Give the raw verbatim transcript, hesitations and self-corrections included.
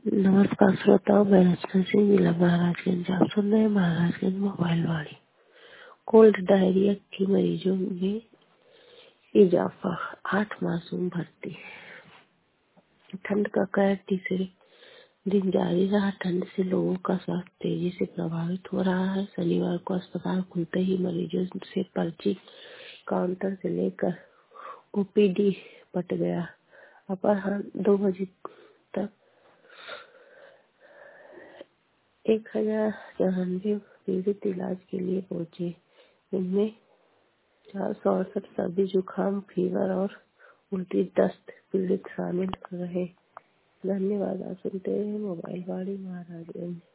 नमस्कार श्रोताओं, मैं रचना सिंह, जिला महाराजगंज। आप सुन रहे हैं महाराजगंज मोबाइल वाली। कोल्ड डायरिया के मरीजों में इजाफा, आठ मासूम भर्ती। ठंड का कहर तीसरे दिन जारी रहा। ठंड से लोगों का स्वास्थ्य तेजी से प्रभावित हो रहा है। शनिवार को अस्पताल खुलते ही मरीजों से पर्ची काउंटर से लेकर ओपीडी पट गया। अपराह्न दो बजे तक एक हजार चौरानवे पीड़ित इलाज के लिए पहुंचे। इनमें चार सौ अड़सठ सर्दी जुकाम फीवर और उल्टी दस्त पीड़ित शामिल रहे। धन्यवाद। आप सुनते रहे मोबाइल वाली महाराजगंज।